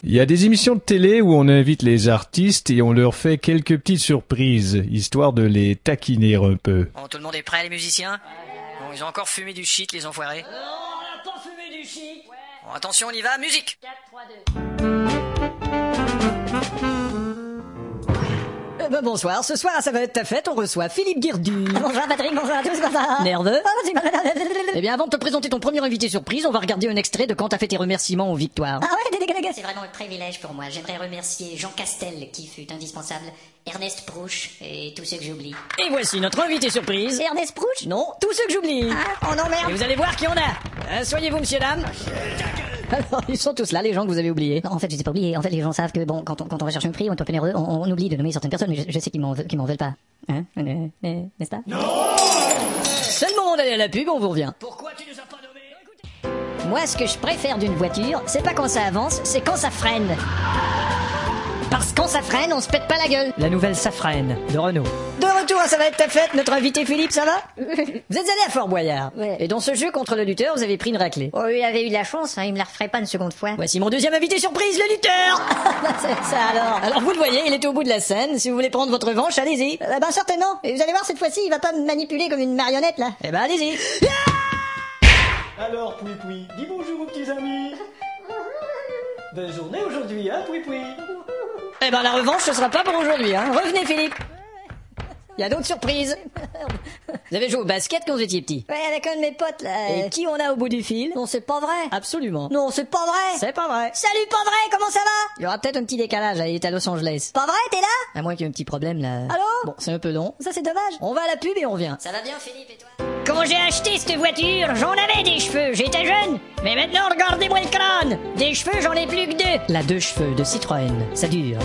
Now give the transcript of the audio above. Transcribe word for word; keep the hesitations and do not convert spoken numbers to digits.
Il y a des émissions de télé où on invite les artistes et on leur fait quelques petites surprises, histoire de les taquiner un peu. Bon, tout le monde est prêt, les musiciens? Bon, ils ont encore fumé du shit, les enfoirés. Non, on n'a pas fumé du shit. Ouais. Bon, attention, on y va, musique. quatre, trois, deux. Euh, ben, bonsoir, ce soir à Ça va être ta fête, on reçoit Philippe Guirdu. Bonjour Patrick, bonjour à tous, bonsoir. Nerveux? Ah, vas-y. Eh bien, avant de te présenter ton premier invité surprise, on va regarder un extrait de quand t'as fait tes remerciements aux victoires. Ah ouais, des dégâts. C'est vraiment un privilège pour moi. J'aimerais remercier Jean Castel, qui fut indispensable, Ernest Prouch et tous ceux que j'oublie. Et voici notre invité surprise. Ernest Prouch? Non, tous ceux que j'oublie. Ah, oh non, merde. Et vous allez voir qui on a. Asseyez-vous, monsieur, dame. Alors, ils sont tous là, les gens que vous avez oubliés. Non, en fait, je sais pas oublié. En fait, les gens savent que, bon, quand on, quand on va chercher un prix, on est un peu nerveux, on, on oublie de nommer certaines personnes, mais je, je sais qu'ils m'en, qu'ils m'en veulent pas. Hein? Euh, euh, n'est-ce pas? Non! C'est le moment d'aller à la pub, on vous revient. Pourquoi tu nous as pas nommés? Moi, ce que je préfère d'une voiture, c'est pas quand ça avance, c'est quand ça freine. Parce que quand ça freine, on se pète pas la gueule. La nouvelle Safrane de Renault. De retour à Ça va être ta fête, notre invité Philippe, ça va? Vous êtes allé à Fort Boyard. Ouais. Et dans ce jeu contre le lutteur, vous avez pris une raclée. Oh, il avait eu de la chance, hein, il me la referait pas une seconde fois. Voici mon deuxième invité surprise, le lutteur. C'est ça alors. Alors vous le voyez, il était au bout de la scène. Si vous voulez prendre votre revanche, allez-y. Euh, ben certainement. Et vous allez voir, cette fois-ci, il va pas me manipuler comme une marionnette, là. Eh ben allez-y. Alors, Poui Poui, dis bonjour aux petits amis. Belle journée aujourd'hui, hein, Poui Poui. Eh ben la revanche, ce sera pas pour aujourd'hui, hein. Revenez, Philippe. Il y a d'autres surprises. Vous avez joué au basket quand vous étiez petit? Ouais, avec un de mes potes, là. Et qui on a au bout du fil? Non, c'est pas vrai. Absolument. Non, c'est pas vrai. C'est pas vrai. Salut, pas vrai, comment ça va? Il y aura peut-être un petit décalage, elle est à Los Angeles. Pas vrai, t'es là? À moins qu'il y ait un petit problème, là. Allô? Bon, c'est un peu long. Ça, c'est dommage. On va à la pub et on revient. Ça va bien, Philippe, et toi? Quand j'ai acheté cette voiture, j'en avais des cheveux, j'étais jeune. Mais maintenant, regardez-moi le crâne. Des cheveux, j'en ai plus que deux. La deux cheveux de Citroën, ça dure.